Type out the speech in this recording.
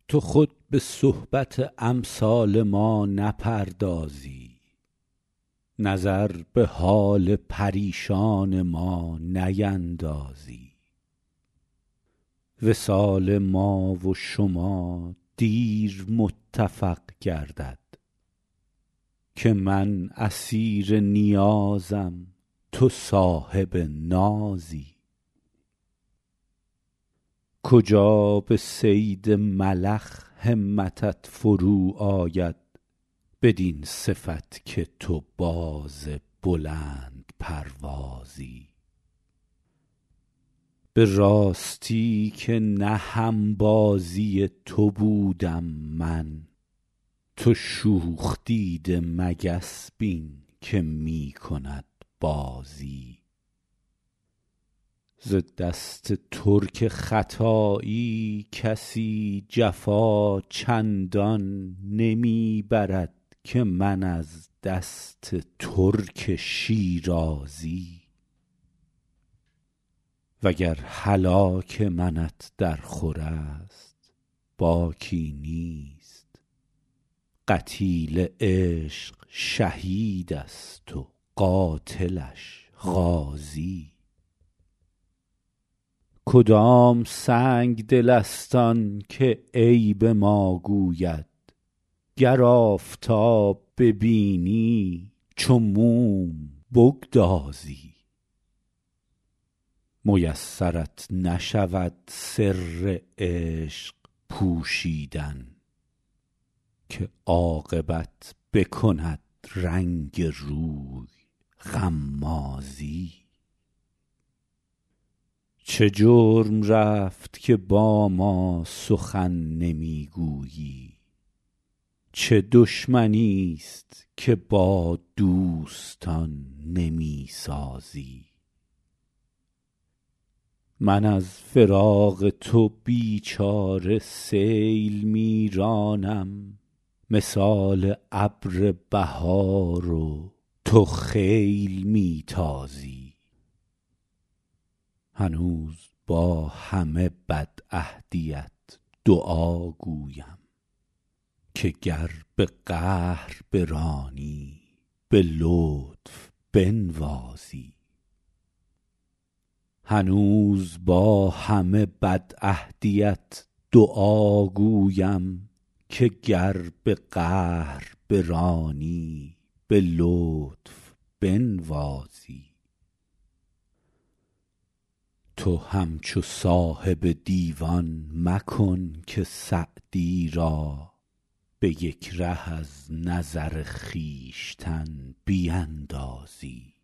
تو خود به صحبت امثال ما نپردازی، نظر به حال پریشان ما نیندازی. وصال ما و شما دیر متفق گردد، که من اسیر نیازم تو صاحب نازی. کجا به صید ملخ همتت فرو آید، بدین صفت که تو باز بلند پروازی. به راستی که نه همبازی تو بودم من، تو شوخ دیده مگس بین که می کند بازی. ز دست ترک ختایی کسی جفا چندان نمی برد که من از دست ترک شیرازی. وگر هلاک منت در خور است باکی نیست، قتیل عشق شهید است و قاتلش غازی. کدام سنگ دل است آن که عیب ما گوید، گر آفتاب ببینی چو موم بگدازی. میسرت نشود سر عشق پوشیدن، که عاقبت بکند رنگ روی غمازی. چه جرم رفت که با ما سخن نمی گویی، چه دشمنی است که با دوستان نمی سازی. من از فراق تو بیچاره سیل می رانم، مثال ابر بهار و تو خیل می تازی. هنوز با همه بدعهدیت دعا گویم، که گر به قهر برانی به لطف بنوازی. هنوز با همه بدعهدیت دعا گویم، که گر به قهر برانی به لطف بنوازی. تو همچو صاحب دیوان مکن که سعدی را، به یک ره از نظر خویشتن بیندازی.